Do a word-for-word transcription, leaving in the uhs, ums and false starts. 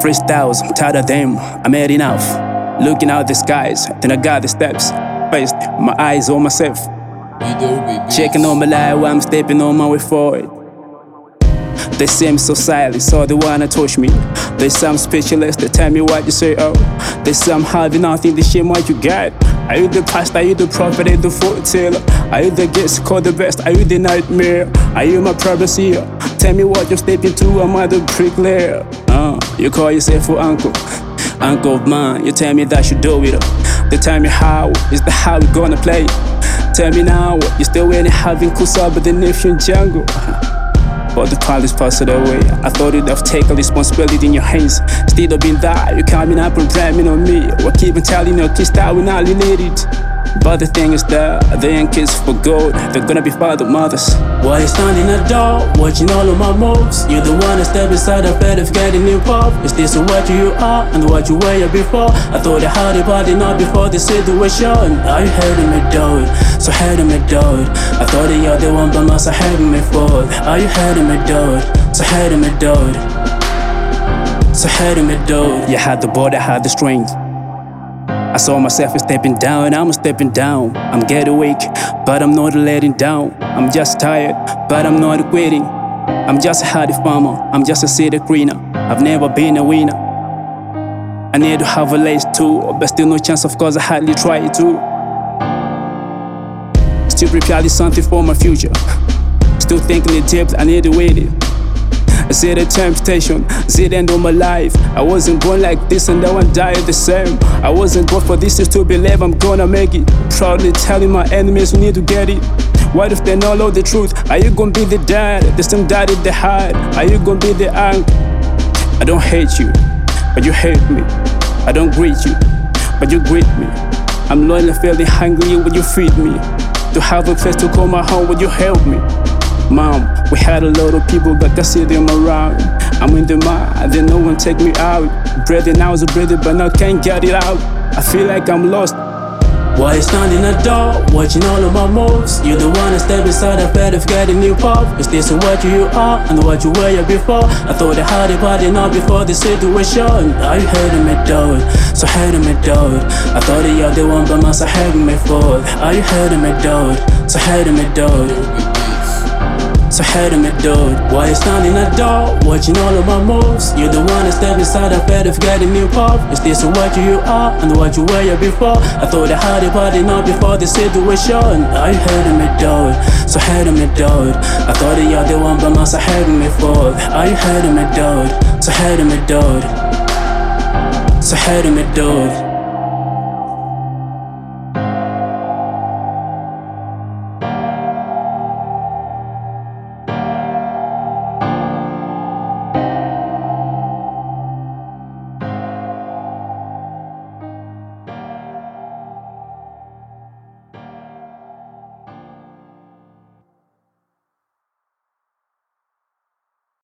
freestyles, I'm tired of them, I'm had enough. Looking out the skies, then I got the steps. First, my eyes on myself. Checking on my life while I'm stepping on my way forward. They seem so silent, so they wanna touch me. They say I'm speechless, they tell me what you say, oh. They say I'm having nothing, they shame what you got. Are you the pastor, are you the prophet, are you the foreteller? Are you the guest called the best, are you the nightmare? Are you my prophecy? Tell me what you're stepping to, am I the bricklayer? Uh, you call yourself for uncle, uncle of mine. You tell me that I should do it. They tell me how, is the how we gonna play? Tell me now, you still waiting having Kusa but the nation jungle. But the police passed it away. I thought you'd have taken responsibility in your hands. Instead of being that, you're coming up and blaming on me. We're keeping telling your kids that we're not related. But the thing is that they ain't kids for gold. They're gonna be father mothers. Why you standing at the door, watching all of my moves? You're the one that stepped inside the bed of getting involved. Is this what you are and what you were before? I thought I had it, but not before the situation. Are you heading me down? So heading me down. I thought that you're the one, but must have heading me forward. Are you heading me down? So heading me down. So heading me down. You had the body, I had the strength. I saw myself stepping down, I'm stepping down. I'm getting weak, but I'm not letting down. I'm just tired, but I'm not quitting. I'm just a hardy farmer, I'm just a city greener. I've never been a winner. I need to have a lace too, but still no chance of course I hardly try to. Still preparing something for my future. Still thinking the tips, I need to wait it. I see the temptation, see the end of my life. I wasn't born like this and now I die the same. I wasn't born for this, just to believe I'm gonna make it. Proudly telling my enemies we need to get it. What if they don't know the truth? Are you gonna be the dad, the same daddy they had? Are you gonna be the uncle? I don't hate you, but you hate me. I don't greet you, but you greet me. I'm lonely, feeling hungry when you feed me. To have a place to call my home when you help me. Mom, we had a lot of people, but I see them around. I'm in the mud, then no one take me out. Breathing, I was breathing, but now can't get it out. I feel like I'm lost. Why you standing at the door, watching all of my moves? You're the one that stepped inside the bed of getting new pop. Is this what you are and what you were before? I thought I had it, but not before the situation. Are you heading me down? So heading me down. I thought that you're the one, but must have heading me forward. Are you heading me down? So heading me down. So heading me down. Why you standing at the door, watching all of my moves? You're the one that stepped inside the bed of getting new pop. Is this what you are and what you were before? I thought I had it, but not before the situation. Are you heading me down? So heading me down. I thought that you're the one, but must have heading me forward. Are you heading me down? So heading me down. So heading me down.